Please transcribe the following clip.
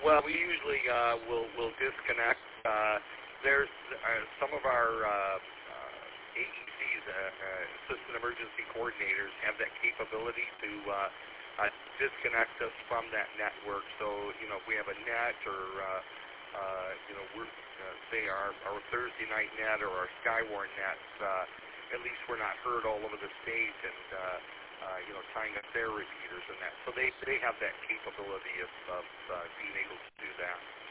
Well, we usually will disconnect. There's some of our AECs, Assistant Emergency Coordinators, have that capability to disconnect us from that network. So, if we have a net or, we're, say our Thursday night net or our Skywarn nets, at least we're not heard all over the state and, tying up their repeaters and that. So they have that capability of being able to do that.